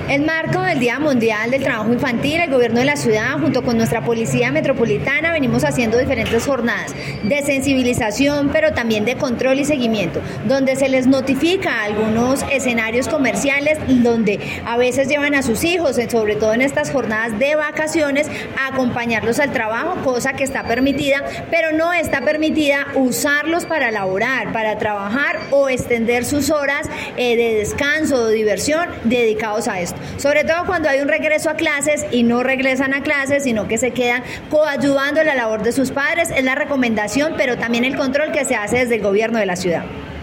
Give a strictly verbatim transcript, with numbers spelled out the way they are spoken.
En marco del Día Mundial del Trabajo Infantil, el gobierno de la ciudad, junto con nuestra Policía Metropolitana, venimos haciendo diferentes jornadas de sensibilización, pero también de control y seguimiento, donde se les notifica algunos escenarios comerciales donde a veces llevan a sus hijos, sobre todo en estas jornadas de vacaciones, a acompañarlos al trabajo, cosa que está permitida, pero no está permitida usarlos para laborar, para trabajar o extender sus horas eh, de descanso o diversión dedicados a esto. Sobre todo cuando hay un regreso a clases y no regresan a clases, sino que se quedan coayudando la labor de sus padres, es la recomendación, pero también el control que se hace desde el gobierno de la ciudad.